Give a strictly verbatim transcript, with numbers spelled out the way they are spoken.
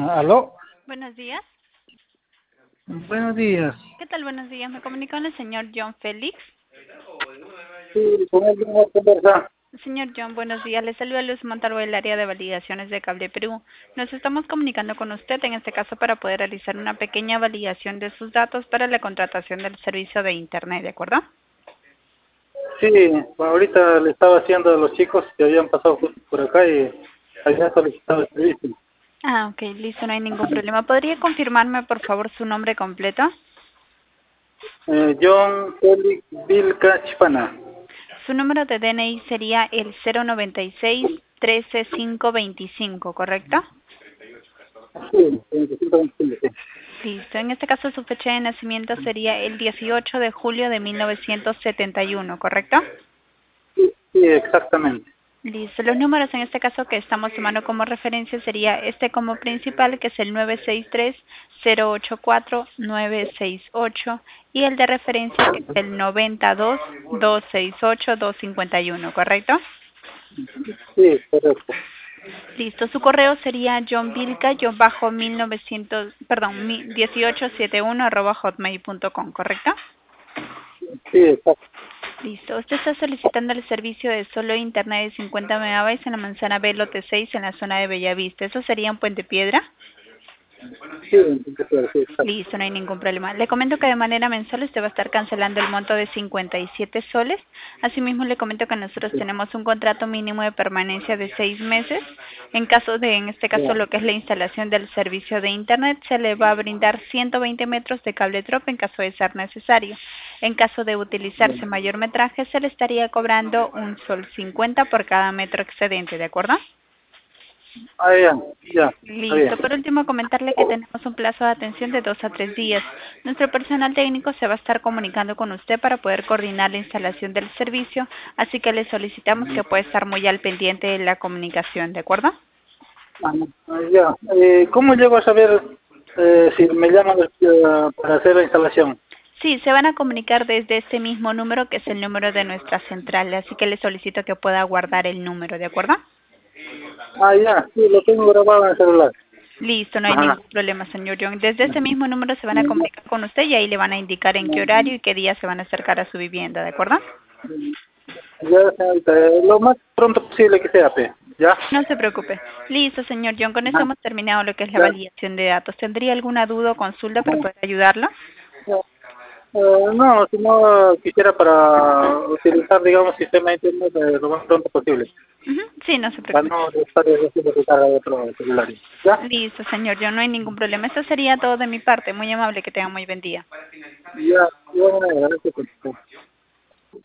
¿Aló? Buenos días. Buenos días. ¿Qué tal? Buenos días. Me comunico con el señor John Félix. Sí, con él tengo que conversar. Señor John, buenos días. Le saluda Luz Montalvo del área de validaciones de Cable Perú. Nos estamos comunicando con usted, en este caso, para poder realizar una pequeña validación de sus datos para la contratación del servicio de Internet, ¿de acuerdo? Sí, bueno, ahorita le estaba haciendo a los chicos que habían pasado justo por acá y habían solicitado el servicio. Ah, ok, listo, no hay ningún problema. ¿Podría confirmarme, por favor, su nombre completo? Eh, John Félix Vilca Chipana. Su número de D N I sería el cero noventa y seis trece cinco veinticinco, ¿correcto? Sí, veinticinco veinticinco, sí. Listo. En este caso, su fecha de nacimiento sería el dieciocho de julio de mil novecientos setenta y uno, ¿correcto? Sí, sí, exactamente. Listo. Los números en este caso que estamos tomando como referencia sería este como principal, que es el nueve seis tres cero ocho cuatro nueve seis ocho, y el de referencia, que es el noventa y dos dos seis ocho dos cincuenta y uno, ¿correcto? Sí, correcto. Listo. Su correo sería johnvilca-mil novecientos, perdón, dieciocho setenta y uno arroba hotmail punto com, ¿correcto? Sí, exacto. Listo. Usted está solicitando el servicio de solo internet de cincuenta megabytes en la manzana B, lote seis, en la zona de Bellavista. ¿Eso sería en Puente Piedra? Sí, veinticinco, sí, exacto. Listo, no hay ningún problema. Le comento que de manera mensual usted va a estar cancelando el monto de cincuenta y siete soles. Asimismo, le comento que nosotros Sí, tenemos un contrato mínimo de permanencia de seis meses. En caso de, en este caso, ya. lo que es la instalación del servicio de Internet, se le va a brindar ciento veinte metros de cable trop en caso de ser necesario. En caso de Ya. utilizarse mayor metraje, se le estaría cobrando un sol cincuenta por cada metro excedente, ¿de acuerdo? Ah, ya, ya, está bien. Listo. Por último, comentarle que tenemos un plazo de atención de dos a tres días. Nuestro personal técnico se va a estar comunicando con usted para poder coordinar la instalación del servicio, así que le solicitamos que pueda estar muy al pendiente de la comunicación, ¿de acuerdo? Ah, ah, ya. Eh, ¿cómo llego a saber eh, si me llaman eh, para hacer la instalación? Sí, se van a comunicar desde este mismo número, que es el número de nuestra central, así que le solicito que pueda guardar el número, ¿de acuerdo? Ah, ya, sí, lo tengo grabado en el celular. Listo, no hay Ajá. ningún problema, señor John. Desde ese mismo número se van a comunicar con usted y ahí le van a indicar en qué horario y qué día se van a acercar a su vivienda, ¿de acuerdo? Ya, señorita, eh, lo más pronto posible que sea, pe. ¿Ya? No se preocupe. Listo, señor John. Con eso Ajá. hemos terminado lo que es la Ya, validación de datos. ¿Tendría alguna duda o consulta para ajá. poder ayudarlo? Ya. Eh, no, si no quisiera para utilizar, digamos, sistema de internet eh, lo más pronto posible, Ujú. Sí, no se para preocupe. no estar haciendo recarga de otro celular. ¿Ya? Listo, señor John. No hay ningún problema. Esto sería todo de mi parte. Muy amable. Que tenga muy buen día. Ya, ya, bueno, gracias.